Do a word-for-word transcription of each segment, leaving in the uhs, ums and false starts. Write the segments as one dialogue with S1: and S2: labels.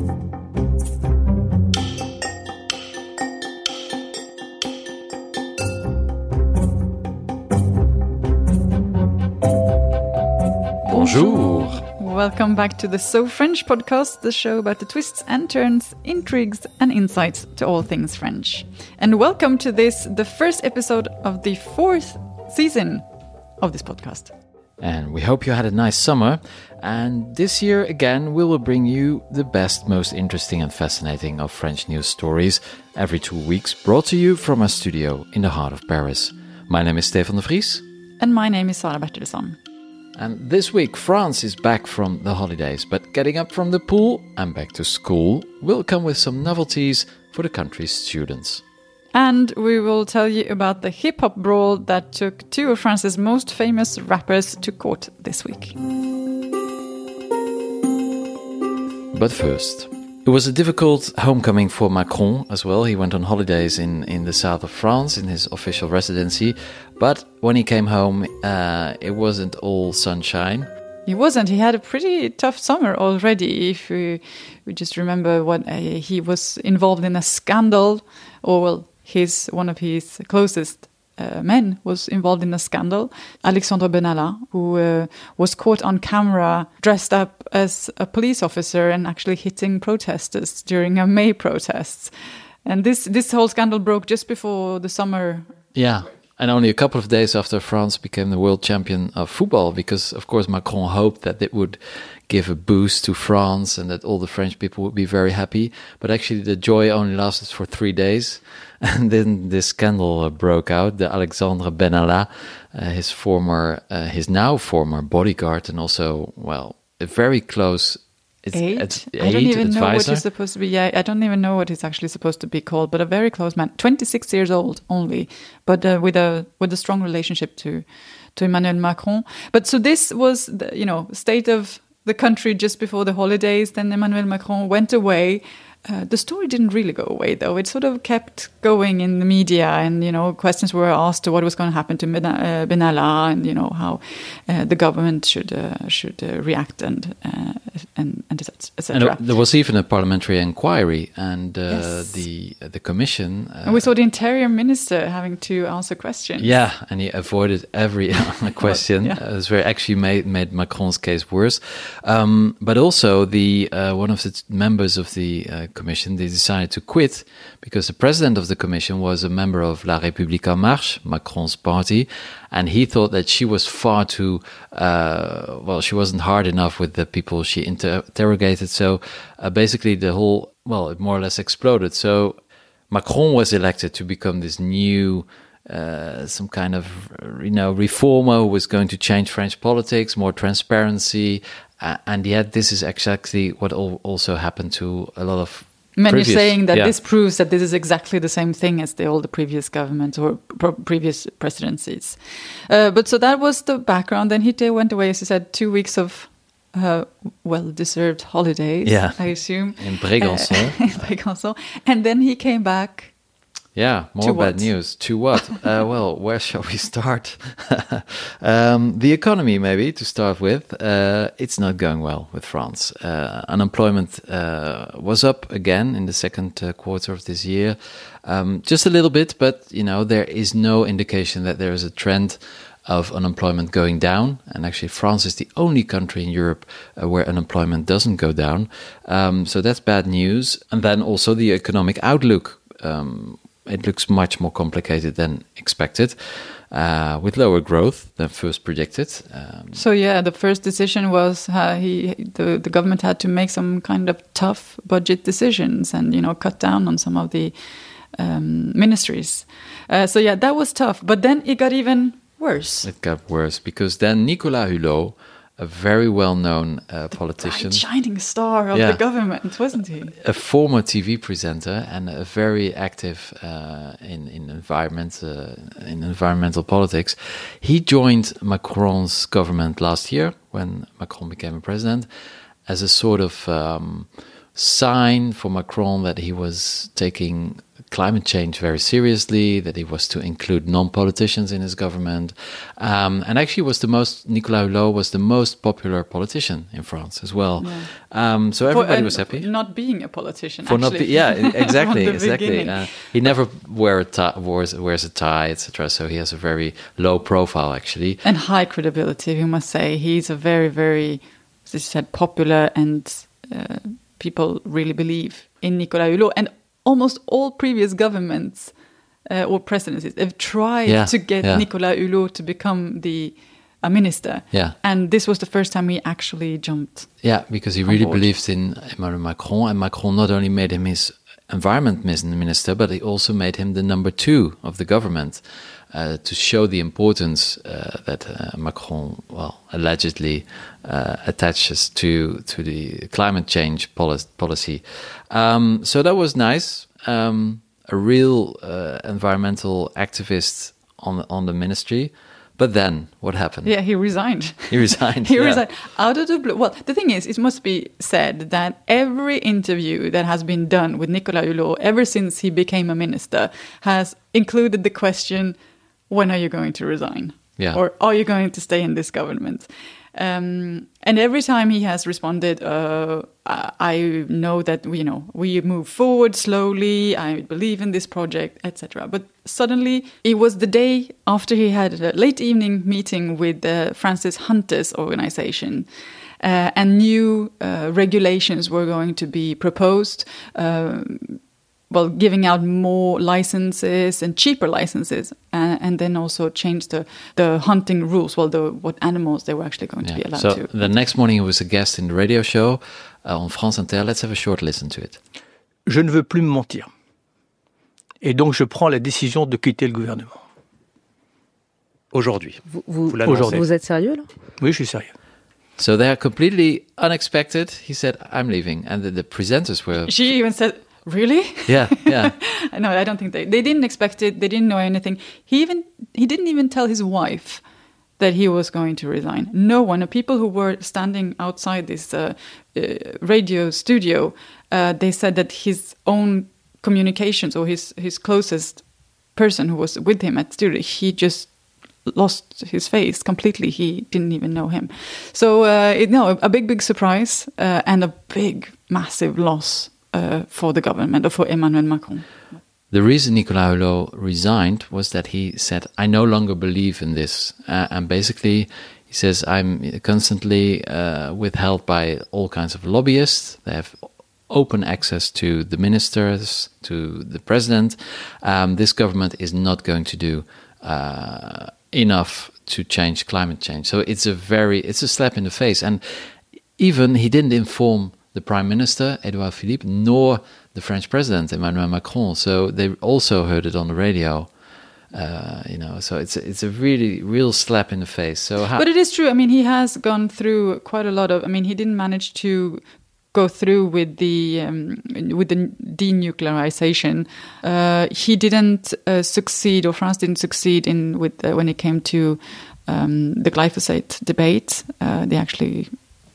S1: Bonjour.
S2: Welcome back to the So French podcast, the show about the twists and turns, intrigues and insights to all things French. And welcome to this, the first episode of the fourth season of this podcast.
S1: And we hope you had a nice summer. And this year, again, we will bring you the best, most interesting and fascinating of French news stories every two weeks, brought to you from our studio in the heart of Paris. My name is Stefan de Vries.
S2: And my name is Sara Bertilsson.
S1: And this week, France is back from the holidays, but getting up from the pool and back to school will come with some novelties for the country's students.
S2: And we will tell you about the hip-hop brawl that took two of France's most famous rappers to court this week.
S1: But first, it was a difficult homecoming for Macron as well. He went on holidays in, in the south of France in his official residency. But when he came home, uh, it wasn't all sunshine.
S2: He wasn't. He had a pretty tough summer already. If we, we just remember what uh, he was involved in a scandal, or well, his one of his closest uh, men was involved in a scandal. Alexandre Benalla, who uh, was caught on camera dressed up as a police officer and actually hitting protesters during a May protests. And this this whole scandal broke just before the summer.
S1: Yeah. And only a couple of days after France became the world champion of football, because, of course, Macron hoped that it would give a boost to France and that all the French people would be very happy. But actually, the joy only lasted for three days. And then this scandal uh, broke out. The Alexandre Benalla, uh, his former, uh, his now former bodyguard, and also, well, a very close It's
S2: Eight?
S1: Ad-
S2: I don't even
S1: advisor.
S2: know what he's supposed to be. Yeah, I don't even know what he's actually supposed to be called. But a very close man, twenty-six years old only, but uh, with a with a strong relationship to to Emmanuel Macron. But so this was the, you know, state of the country just before the holidays. Then Emmanuel Macron went away. Uh, the story didn't really go away, though. It sort of kept going in the media, and, you know, questions were asked to what was going to happen to uh, Benalla, and, you know, how uh, the government should uh, should uh, react, and uh, and and et cetera.
S1: And there was even a parliamentary inquiry, and uh,
S2: yes.
S1: the uh, the commission. Uh,
S2: and we saw the interior minister having to answer questions.
S1: Yeah, and he avoided every question.
S2: Yeah.
S1: Uh, it was very actually made made Macron's case worse. Um, but also the uh, one of the t- members of the uh, commission, they decided to quit because the president of the commission was a member of La République En Marche, Macron's party, and he thought that she was far too, uh, well, she wasn't hard enough with the people she inter- interrogated. So uh, basically the whole, well, it more or less exploded. So Macron was elected to become this new, uh, some kind of, you know, reformer who was going to change French politics, more transparency. Uh, and yet this is exactly what al- also happened to a lot of
S2: Many
S1: previous,
S2: saying that
S1: yeah.
S2: this proves that this is exactly the same thing as the all the previous governments or pro- previous presidencies. Uh, but so that was the background. Then he t- went away, as you said, two weeks of uh, well-deserved holidays,
S1: yeah.
S2: I assume.
S1: In Brégançon.
S2: Uh, in Brégançon. And then he came back.
S1: Yeah, more
S2: to
S1: bad
S2: what?
S1: news. To what? uh, well, where shall we start? um, the economy, maybe, to start with. Uh, it's not going well with France. Uh, unemployment uh, was up again in the second uh, quarter of this year. Um, just a little bit, but, you know, there is no indication that there is a trend of unemployment going down. And actually, France is the only country in Europe uh, where unemployment doesn't go down. Um, so that's bad news. And then also the economic outlook. Um, It looks much more complicated than expected, uh, with lower growth than first predicted. Um,
S2: So yeah, the first decision was uh, he the the government had to make some kind of tough budget decisions and, you know, cut down on some of the um, ministries. Uh, so yeah, that was tough. But then it got even worse.
S1: it got worse because then Nicolas Hulot, a very well-known uh,
S2: the
S1: politician,
S2: bright, shining star of
S1: Yeah.
S2: the government, wasn't he?
S1: a former T V presenter and a very active uh, in in environment uh, in environmental politics. He joined Macron's government last year when Macron became a president, as a sort of um, sign for Macron that he was taking climate change very seriously, that he was to include non-politicians in his government. Um, and actually was the most, Nicolas Hulot was the most popular politician in France as well. Yeah. Um, so everybody
S2: for, uh,
S1: was happy.
S2: Not being a politician,
S1: for
S2: actually.
S1: Not be, yeah, exactly, exactly.
S2: Beginning.
S1: Uh, he never wear a tie, wears, wears a tie, et cetera. So he has a very low profile, actually.
S2: And high credibility, we must say. He's a very, very, as you said, popular, and uh, people really believe in Nicolas Hulot. And almost all previous governments uh, or presidencies have tried
S1: yeah,
S2: to get
S1: yeah.
S2: Nicolas Hulot to become the a minister.
S1: Yeah.
S2: And this was the first time he actually jumped.
S1: Yeah, because he really believed in Emmanuel Macron, and Macron not only made him his environment minister, but he also made him the number two of the government uh, to show the importance uh, that uh, Macron, well, allegedly uh, attaches to to the climate change policy. policy. Um, so that was nice. Um, a real uh, environmental activist on on the ministry. But then, what happened?
S2: Yeah, he resigned.
S1: He resigned.
S2: he
S1: yeah.
S2: resigned out of the blue. Well, the thing is, it must be said that every interview that has been done with Nicolas Hulot ever since he became a minister has included the question, when are you going to resign?
S1: Yeah.
S2: Or are you going to stay in this government? Um, and every time he has responded, uh, I know that you know we move forward slowly. I believe in this project, et cetera. But suddenly, it was the day after he had a late evening meeting with the Francis Hunters organization, uh, and new uh, regulations were going to be proposed. Uh, well, giving out more licenses and cheaper licenses, uh, and then also change the, the hunting rules, well, the what animals they were actually going yeah. to be allowed
S1: so
S2: to.
S1: So the next morning he was a guest in the radio show uh, on France Inter. Let's have a short listen to it.
S3: Je ne veux plus me mentir. Et donc je prends la décision de quitter le gouvernement. Aujourd'hui.
S4: Vous, vous,
S3: vous, Aujourd'hui.
S4: vous êtes sérieux là?
S3: Oui, je suis sérieux.
S1: So they are completely unexpected. He said, I'm leaving. And the, the presenters were...
S2: She even said... Really?
S1: Yeah, yeah.
S2: No, I don't think they they didn't expect it. They didn't know anything. He even he didn't even tell his wife that he was going to resign. No one. The people who were standing outside this uh, uh, radio studio, uh, they said that his own communications or his his closest person who was with him at studio, he just lost his face completely. He didn't even know him. So uh, it, no, a, a big big surprise uh, and a big massive loss. Uh, for the government, or for Emmanuel Macron.
S1: The reason Nicolas Hulot resigned was that he said, I no longer believe in this. Uh, and basically, he says, I'm constantly uh, withheld by all kinds of lobbyists. They have open access to the ministers, to the president. Um, this government is not going to do uh, enough to change climate change. So it's a very, it's a slap in the face. And even he didn't inform the Prime Minister, Edouard Philippe, nor the French President, Emmanuel Macron. So they also heard it on the radio. Uh, you know, so it's a, it's a really real slap in the face. So, how-
S2: but it is true. I mean, he has gone through quite a lot of. I mean, he didn't manage to go through with the um, with the denuclearization. Uh, he didn't uh, succeed, or France didn't succeed in with uh, when it came to um, the glyphosate debate. Uh, they actually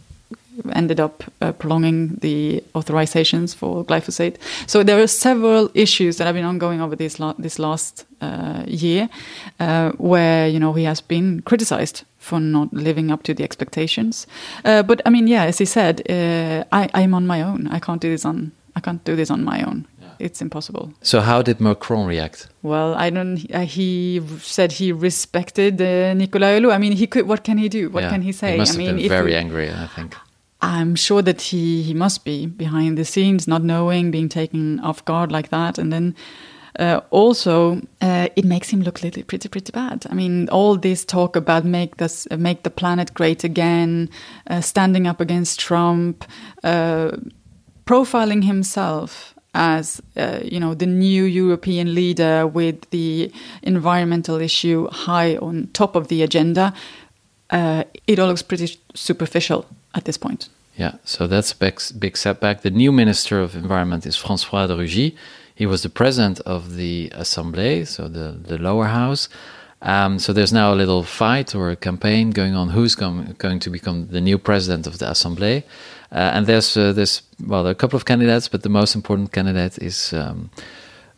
S2: ended up uh, prolonging the authorizations for glyphosate. So there are several issues that have been ongoing over this la- this last uh, year, uh, where you know he has been criticized for not living up to the expectations. Uh, but I mean, yeah, as he said, uh, I I'm on my own. I can't do this on I can't do this on my own. Yeah. It's impossible.
S1: So how did Macron react?
S2: Well, I don't. Uh, he said he respected uh, Nicolas Hulot. I mean, he could. What can he do? What
S1: yeah.
S2: can he say?
S1: He must
S2: I
S1: have
S2: mean,
S1: been very angry, I think.
S2: I'm sure that he, he must be behind the scenes, not knowing, being taken off guard like that. And then uh, also, uh, it makes him look little, pretty, pretty bad. I mean, all this talk about make, this, uh, make the planet great again, uh, standing up against Trump, uh, profiling himself as, uh, you know, the new European leader with the environmental issue high on top of the agenda, uh, it all looks pretty superficial at this point.
S1: Yeah, so that's a big, big setback. The new Minister of Environment is François de Rugy. He was the president of the Assemblée, so the, the lower house. Um, so there's now a little fight or a campaign going on who's com- going to become the new president of the Assemblée. Uh, and there's, uh, there's, well, there are a couple of candidates, but the most important candidate is um,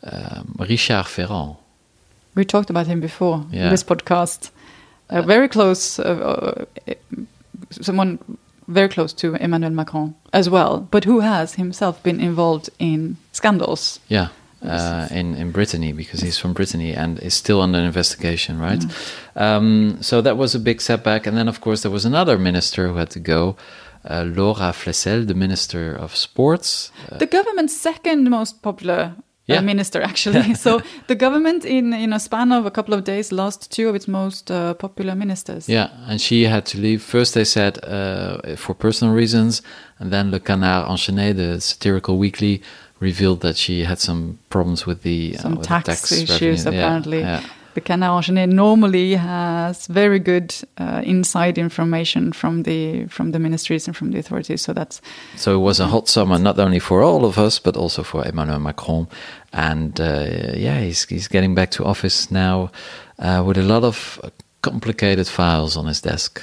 S1: um, Richard Ferrand.
S2: We talked about him before
S1: Yeah.
S2: in this podcast. Uh, very close, uh, uh, someone very close to Emmanuel Macron as well, but who has himself been involved in scandals.
S1: Yeah. Uh, in, in Brittany, because he's from Brittany and is still under investigation, right? Mm. Um, so that was a big setback. And then, of course, there was another minister who had to go, uh, Laura Flessel, the Minister of Sports. Uh,
S2: the government's second most popular
S1: yeah.
S2: uh, minister, actually. So the government, in, in a span of a couple of days, lost two of its most uh, popular ministers.
S1: Yeah, and she had to leave. First, they said uh, for personal reasons, and then Le Canard Enchaîné, the satirical weekly, revealed that she had some problems with the,
S2: some
S1: uh, with
S2: tax,
S1: the tax
S2: issues,
S1: revenue.
S2: apparently.
S1: Yeah, yeah.
S2: The Canard Enchaîné normally has very good uh, inside information from the from the ministries and from the authorities. So that's
S1: so it was a hot summer, not only for all of us, but also for Emmanuel Macron. And uh, yeah, he's he's getting back to office now uh, with a lot of complicated files on his desk.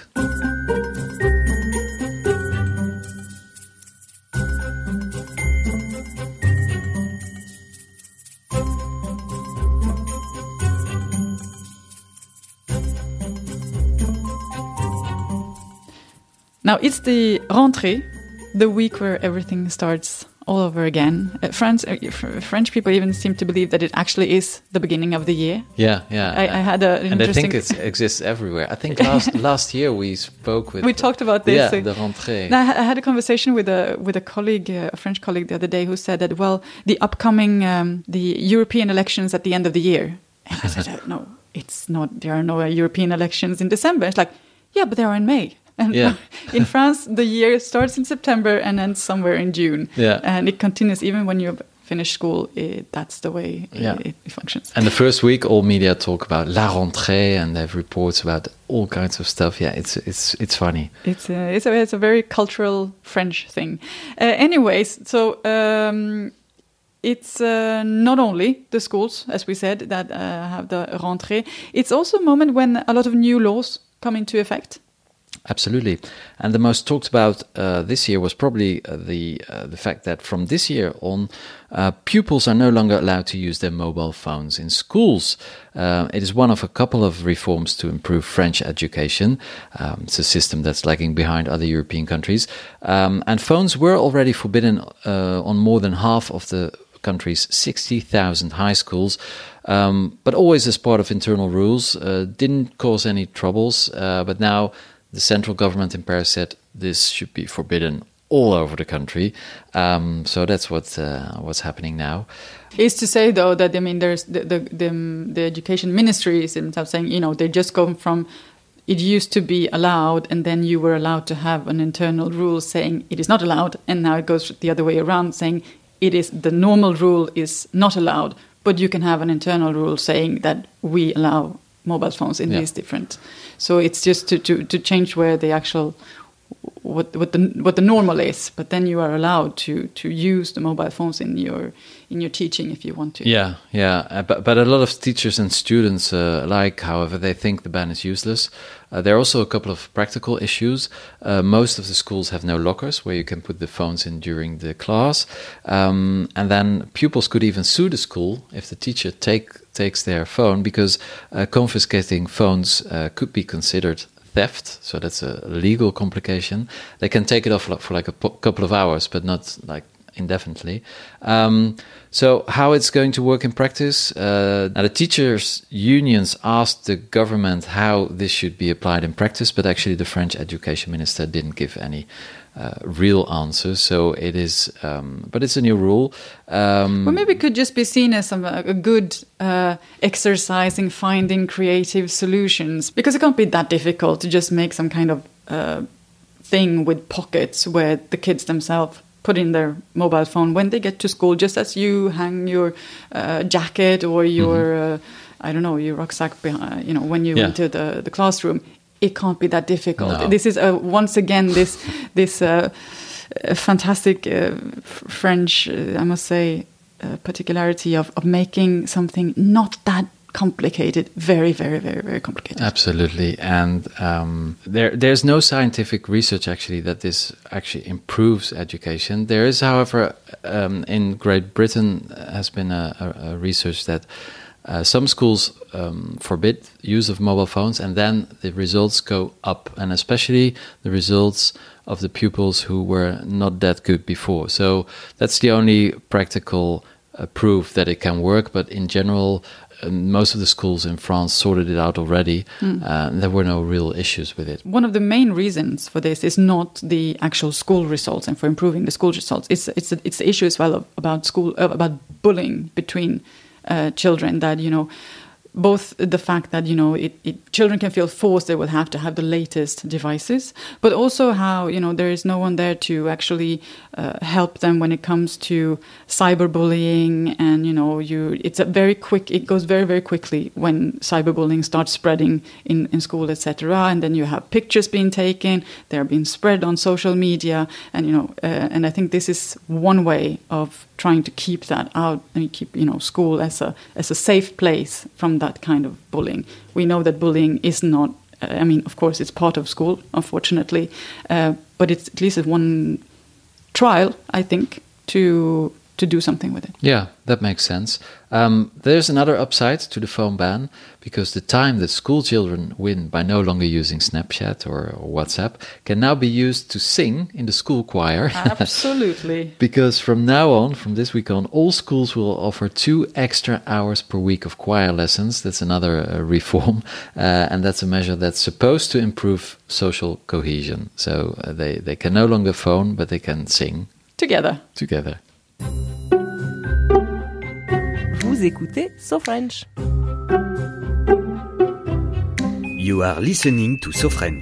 S2: Now, it's the rentrée, the week where everything starts all over again. Uh, France, uh, f- French people even seem to believe that it actually is the beginning of the year.
S1: Yeah, yeah.
S2: I, I had a, an
S1: and
S2: interesting...
S1: I think it exists everywhere. I think last last year we spoke with...
S2: We talked about this.
S1: Yeah, the rentrée.
S2: I had a conversation with a with a colleague, uh, a French colleague the other day, who said that, well, the upcoming, um, the European elections at the end of the year. And I said, uh, no, it's not, there are no uh, European elections in December. It's like, yeah, but they are in May. And
S1: yeah.
S2: in France, the year starts in September and ends somewhere in June.
S1: Yeah.
S2: And it continues even when you finish school. It, that's the way
S1: yeah.
S2: it, it functions.
S1: And the first week, all media talk about la rentrée, and they have reports about all kinds of stuff. Yeah, it's it's it's funny.
S2: It's a, it's a, it's a very cultural French thing. Uh, anyways, so um, it's uh, not only the schools, as we said, that uh, have the rentrée. It's also a moment when a lot of new laws come into effect.
S1: Absolutely, and the most talked about uh, this year was probably uh, the uh, the fact that from this year on, uh, pupils are no longer allowed to use their mobile phones in schools. Uh, it is one of a couple of reforms to improve French education. Um, it's a system that's lagging behind other European countries, um, and phones were already forbidden uh, on more than half of the country's sixty thousand high schools, um, but always as part of internal rules. Uh, didn't cause any troubles, uh, but now the central government in Paris said this should be forbidden all over the country. Um, so that's what uh, what's happening now.
S2: Is to say, though, that I mean, there's the the the, the education ministry is themselves saying, you know, they just go from it used to be allowed, and then you were allowed to have an internal rule saying it is not allowed, and now it goes the other way around, saying it is the normal rule is not allowed, but you can have an internal rule saying that we allow mobile phones in
S1: yeah.
S2: these different. So it's just to, to, to change where the actual what what the what the normal is, but then you are allowed to to use the mobile phones in your in your teaching if you want to.
S1: Yeah, yeah, uh, but but a lot of teachers and students uh, alike, however, they think the ban is useless. Uh, there are also a couple of practical issues. Uh, most of the schools have no lockers where you can put the phones in during the class, um, and then pupils could even sue the school if the teacher take takes their phone, because uh, confiscating phones uh, could be considered theft, so that's a legal complication. They can take it off for like a po- couple of hours, but not like indefinitely. Um, so how it's going to work in practice? Uh, now the teachers' unions asked the government how this should be applied in practice, but actually the French education minister didn't give any uh, real answers. So it is, um, but it's a new rule. Um,
S2: well, maybe it could just be seen as some, a good uh, exercise in finding creative solutions, because it can't be that difficult to just make some kind of uh, thing with pockets where the kids themselves put in their mobile phone when they get to school, just as you hang your uh, jacket or your, mm-hmm. uh, I don't know, your rucksack behind, you know, when you
S1: yeah.
S2: enter the, the classroom. It can't be that difficult.
S1: No.
S2: This is, uh, once again, this this uh, fantastic uh, French, uh, I must say, uh, particularity of, of making something not that complicated, very, very, very, very complicated.
S1: Absolutely, and um, there there's no scientific research actually that this actually improves education. There is, however, um, in Great Britain has been a, a, a research that uh, some schools um, forbid use of mobile phones, and then the results go up, and especially the results of the pupils who were not that good before. So that's the only practical uh, proof that it can work, but in general, Um, most of the schools in France sorted it out already. Mm. Uh, there were no real issues with it.
S2: One of the main reasons for this is not the actual school results and for improving the school results. It's it's a, it's the issue as well of, about school uh, about bullying between uh, children. That you know, both the fact that you know it, it children can feel forced they will have to have the latest devices, but also how you know there is no one there to actually uh, help them when it comes to cyberbullying, and you know you it's a very quick it goes very very quickly when cyberbullying starts spreading in in school, et cetera. And then you have pictures being taken, they're being spread on social media, and you know uh, and I think this is one way of trying to keep that out and keep you know school as a as a safe place from that kind of bullying. We know that bullying is not, uh, I mean, of course, it's part of school, unfortunately, uh, but it's at least one trial, I think, to to do something with it.
S1: Yeah, that makes sense. Um, there's another upside to the phone ban, because the time that school children win by no longer using Snapchat or, or WhatsApp can now be used to sing in the school choir.
S2: Absolutely.
S1: Because from now on, from this week on, all schools will offer two extra hours per week of choir lessons. That's another uh, reform, uh, and that's a measure that's supposed to improve social cohesion. So uh, they, they can no longer phone, but they can sing.
S2: Together.
S1: Together.
S4: Vous écoutez So French.
S5: You are listening to So French.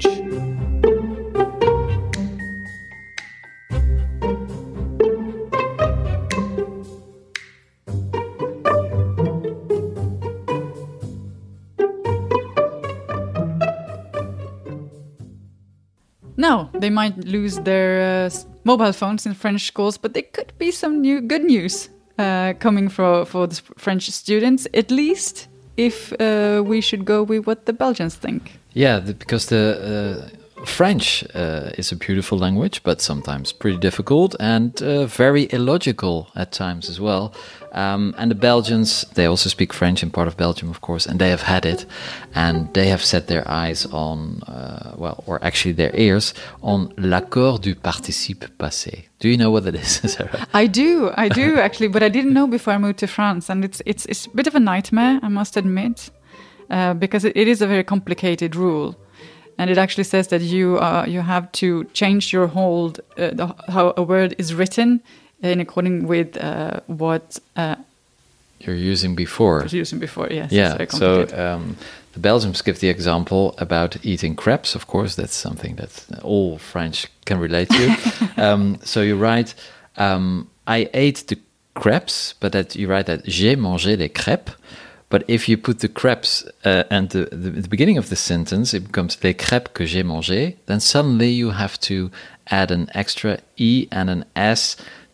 S2: Now, they might lose their uh, mobile phones in French schools, but there could be some new good news uh, coming for, for the French students, at least if uh, we should go with what the Belgians think.
S1: Yeah, the, because the uh, French uh, is a beautiful language, but sometimes pretty difficult and uh, very illogical at times as well. Um, and the Belgians, they also speak French in part of Belgium, of course, and they have had it. And they have set their eyes on, uh, well, or actually their ears, on l'accord du participe passé. Do you know what that is, Sarah?
S2: I do, I do actually, but I didn't know before I moved to France. And it's it's, it's a bit of a nightmare, I must admit, uh, because it, it is a very complicated rule. And it actually says that you uh, you have to change your whole, uh, the, how a word is written in according with uh, what uh,
S1: you're using before.
S2: Was using before, yes.
S1: Yeah. So um, the Belgians give the example about eating crepes. Of course, that's something that all French can relate to. um, so you write, um, "I ate the crepes," but that you write that "j'ai mangé les crêpes." But if you put the crepes uh, and the, the, the beginning of the sentence, it becomes les crêpes que j'ai mangé. Then suddenly you have to add an extra e and an s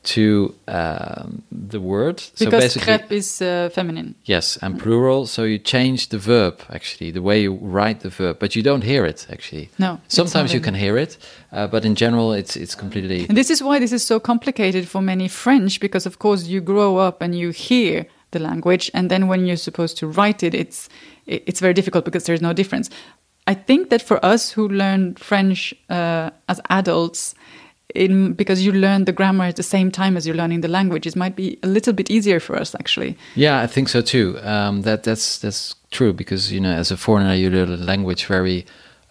S1: to uh, the word.
S2: Because
S1: so basically,
S2: crêpe is uh, feminine.
S1: Yes, and plural. So you change the verb, actually, the way you write the verb, but you don't hear it, actually.
S2: No.
S1: Sometimes you can hear it, uh, but in general, it's it's completely...
S2: And this is why this is so complicated for many French, because, of course, you grow up and you hear the language, and then when you're supposed to write it, it's it's very difficult because there's no difference. I think that for us who learn French uh, as adults, in, because you learn the grammar at the same time as you're learning the language, it might be a little bit easier for us, actually.
S1: Yeah, I think so too. Um, that that's that's true, because you know, as a foreigner, you learn a language very.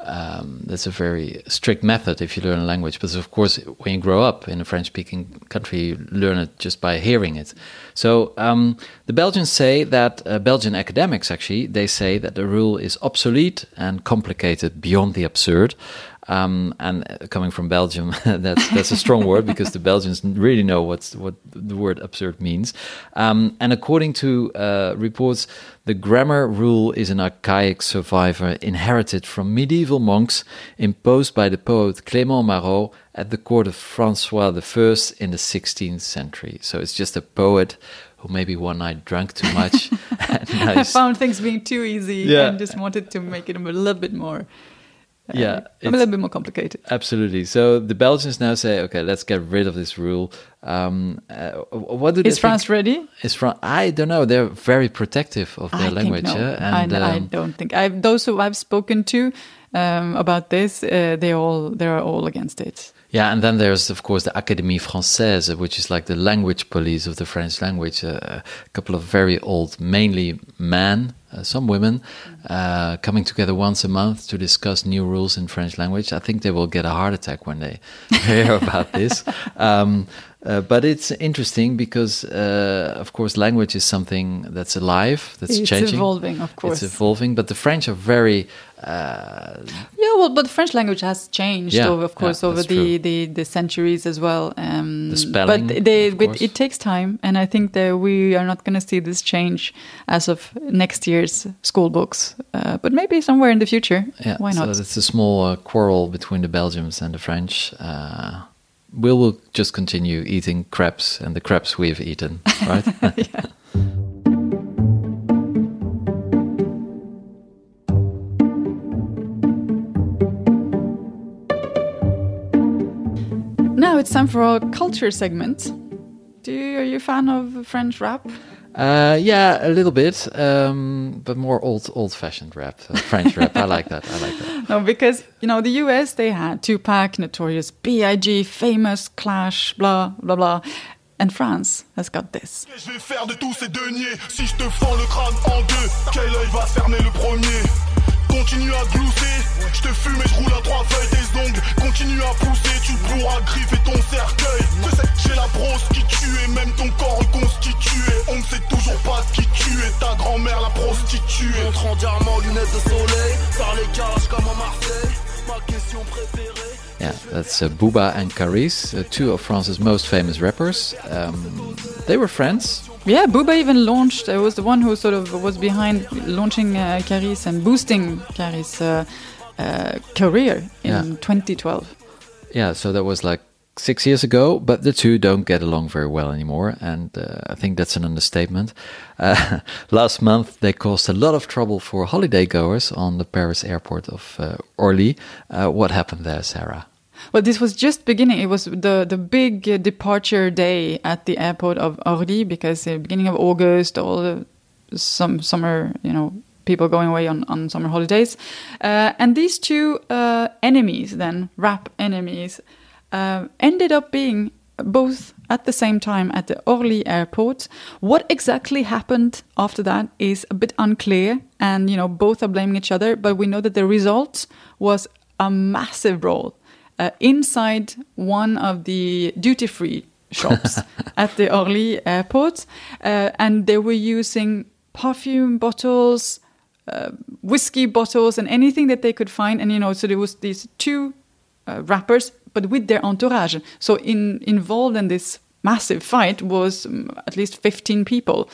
S1: Um, that's a very strict method if you learn a language. But of course, when you grow up in a French-speaking country, you learn it just by hearing it. So um, the Belgians say that, uh, Belgian academics actually, they say that the rule is obsolete and complicated beyond the absurd. Um, and uh, coming from Belgium, that's that's a strong word because the Belgians really know what's what the word absurd means. Um, and according to uh, reports, the grammar rule is an archaic survivor inherited from medieval monks imposed by the poet Clément Marot at the court of Francois the First in the sixteenth century. So it's just a poet who maybe one night drank too much. and
S2: I found things being too easy
S1: yeah.
S2: and just wanted to make it a little bit more. Uh,
S1: yeah,
S2: a little bit more complicated.
S1: Absolutely. So the Belgians now say, okay, let's get rid of this rule. Um, uh, what do they
S2: Is France
S1: think?
S2: ready?
S1: Is France? I don't know. They're very protective of their
S2: I
S1: language.
S2: Think no.
S1: Yeah? And,
S2: I,
S1: um,
S2: I don't think. I've, those who I've spoken to um, about this, uh, they all they are all against it.
S1: Yeah, and then there's, of course, the Académie Française, which is like the language police of the French language. Uh, a couple of very old, mainly men, uh, some women, uh, coming together once a month to discuss new rules in French language. I think they will get a heart attack when they hear about this. Um, uh, but it's interesting because, uh, of course, language is something that's alive, that's
S2: it's
S1: changing.
S2: It's evolving, of course.
S1: It's evolving, but the French are very... Uh,
S2: yeah, well, but the French language has changed,
S1: yeah,
S2: over, of course,
S1: yeah,
S2: over the, the, the centuries as well. Um,
S1: the spelling,
S2: but they,
S1: of
S2: it, it takes time, and I think that we are not going to see this change as of next year's school books. Uh, but maybe somewhere in the future.
S1: Yeah,
S2: why not?
S1: So it's a small uh, quarrel between the Belgians and the French. Uh, we will just continue eating crepes and the crepes we've eaten, right?
S2: Yeah. Now it's time for our culture segment. Do you, are you a fan of French rap?
S1: Uh, yeah, a little bit, um, but more old, old-fashioned rap, uh, French rap. I like that. I like that.
S2: No, because you know the U S they had Tupac, Notorious B I G, Famous, Clash, blah blah blah, and France has got this.
S6: Je vais faire de tous ces deniers. Si je te fends le crâne en deux, quel œil va fermer le premier? Continue à glousser, je te fume et je roule à trois feuilles des ongles. Continue à pousser, tu pourras griffer ton cercueil. J'ai la brosse qui tue et même ton corps reconstitué. On ne sait toujours pas qui tu es, ta grand-mère la prostituée. Montre en diamant, lunettes de soleil, par les cages comme à Marseille. Ma question préférée.
S1: Yeah, that's uh, Booba and Caris, uh, two of France's most famous rappers. Um, they were friends.
S2: Yeah, Booba even launched, uh, was the one who sort of was behind launching uh, Caris and boosting Caris' uh, uh, career in
S1: yeah.
S2: twenty twelve.
S1: Yeah, so that was like six years ago, but the two don't get along very well anymore, and uh, I think that's an understatement. Uh, last month, they caused a lot of trouble for holiday goers on the Paris airport of uh, Orly. Uh, what happened there, Sarah?
S2: Well, this was just beginning. It was the the big uh, departure day at the airport of Orly because the uh, beginning of August, all the some summer, you know, people going away on, on summer holidays, uh, and these two uh, enemies, then rap enemies, uh, ended up being both at the same time at the Orly airport. What exactly happened after that is a bit unclear, and you know, both are blaming each other. But we know that the result was a massive brawl. Uh, inside one of the duty-free shops at the Orly airport, uh, and they were using perfume bottles, uh, whiskey bottles, and anything that they could find. And you know, so there was these two uh, rappers, but with their entourage. So in involved in this massive fight was um, at least fifteen people.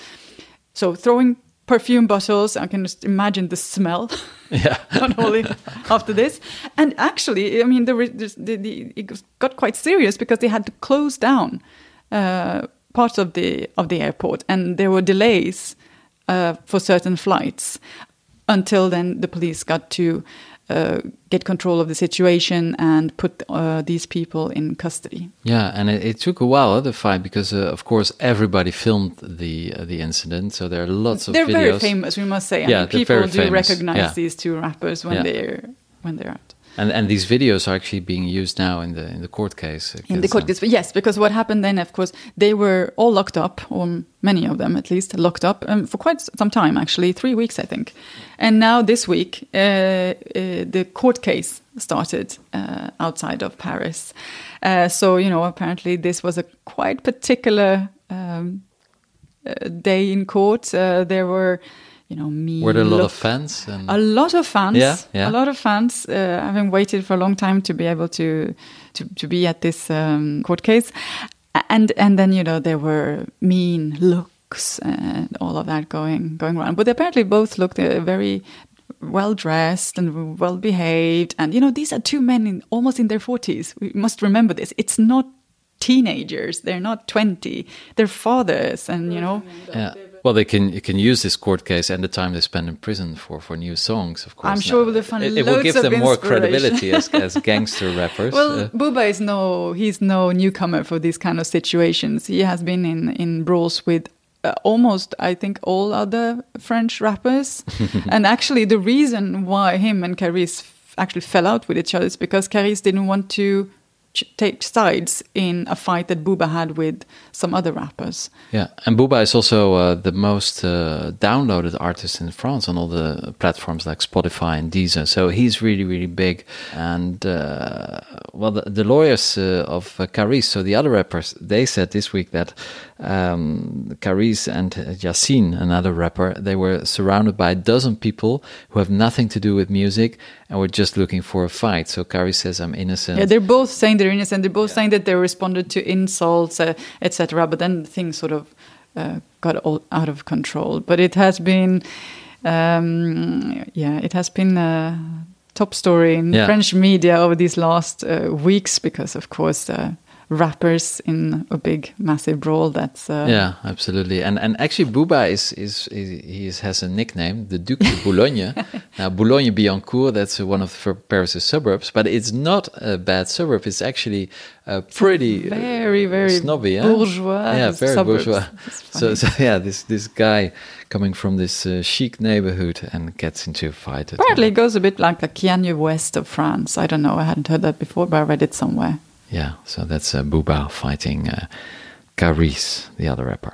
S2: So throwing perfume bottles, I can just imagine the smell.
S1: Yeah,
S2: not only after this, and actually, I mean, the, the, the it got quite serious because they had to close down uh, parts of the of the airport, and there were delays uh, for certain flights. Until then, the police got to uh, get control of the situation and put uh, these people in custody.
S1: Yeah, and it, it took a while, uh, the fight, because uh, of course everybody filmed the uh, the incident, so there are lots of
S2: they're
S1: videos.
S2: They're very famous, we must say. I
S1: yeah,
S2: mean, people
S1: very
S2: do
S1: famous.
S2: recognize
S1: yeah.
S2: these two rappers when
S1: yeah.
S2: they're when they're out.
S1: And and these videos are actually being used now in the in the court case.
S2: In the court case, yes, because what happened then, of course, they were all locked up, or many of them at least, locked up um, for quite some time, actually, three weeks, I think. And now this week, uh, uh, the court case started uh, outside of Paris. Uh, so, you know, apparently this was a quite particular um, uh, day in court. Uh, there were, you know, mean.
S1: Were there a lot
S2: look.
S1: of fans? And...
S2: A lot of fans.
S1: Yeah, yeah.
S2: A lot of fans. Uh, having waited for a long time to be able to to, to be at this um, court case, and and then you know there were mean looks and all of that going going around. But apparently both looked uh, very well dressed and well behaved, and you know these are two men in almost in their forties. We must remember this. It's not teenagers. They're not twenty. They're fathers, and you know.
S1: Yeah. Well, they can you can use this court case and the time they spend in prison for, for new songs, of course.
S2: I'm sure we'll find
S1: it, it
S2: loads
S1: will give
S2: of
S1: them more
S2: inspiration.
S1: credibility as, as gangster rappers.
S2: Well,
S1: uh,
S2: Booba is no he's no newcomer for these kind of situations. He has been in in brawls with uh, almost, I think, all other French rappers. And actually, the reason why him and Caris f- actually fell out with each other is because Caris didn't want to ch- take sides in a fight that Booba had with some other rappers.
S1: Yeah, and Booba is also uh, the most uh, downloaded artist in France on all the platforms like Spotify and Deezer. So he's really, really big. And uh, well, the, the lawyers uh, of uh, Caris, so the other rappers, they said this week that um, Caris and uh, Yacine, another rapper, they were surrounded by a dozen people who have nothing to do with music and were just looking for a fight. So Caris says, "I'm innocent."
S2: Yeah, they're both saying they're innocent. They're both yeah. saying that they responded to insults, uh, et cetera. But then things sort of uh, got all out of control. But it has been, um, yeah, it has been a top story in
S1: yeah.
S2: French media over these last uh, weeks because, of course, uh, rappers in a big, massive brawl. That's uh,
S1: yeah, absolutely. And and actually, Booba is is, is he is, has a nickname, the Duc de Boulogne. Now, Boulogne-Billancourt, that's one of Paris' suburbs, but it's not a bad suburb. It's actually a pretty
S2: very very
S1: uh, snobby, yeah?
S2: bourgeois.
S1: Yeah, very
S2: suburbs.
S1: bourgeois. So, so yeah, this this guy coming from this uh, chic neighborhood and gets into a fight.
S2: Apparently, it goes a bit like the Kanye West of France. I don't know. I hadn't heard that before, but I read it somewhere.
S1: Yeah, so that's uh, Booba fighting uh, Caris, the other rapper.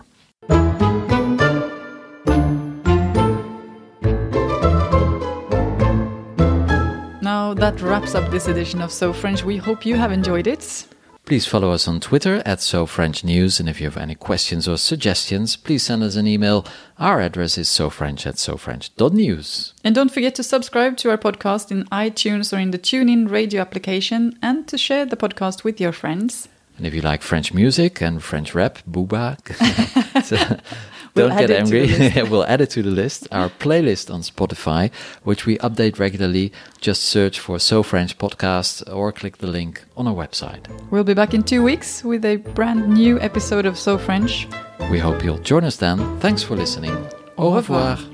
S2: Now that wraps up this edition of So French. We hope you have enjoyed it.
S1: Please follow us on Twitter at So French News, and if you have any questions or suggestions, please send us an email. Our address is sofrench at sofrench dot news.
S2: And don't forget to subscribe to our podcast in iTunes or in the TuneIn radio application, and to share the podcast with your friends.
S1: And if you like French music and French rap, Booba, so
S2: we'll
S1: don't get angry.
S2: We'll
S1: we'll add it to the list. Our playlist on Spotify, which we update regularly. Just search for So French Podcast or click the link on our website.
S2: We'll be back in two weeks with a brand new episode of So French.
S1: We hope you'll join us then. Thanks for listening. Au revoir.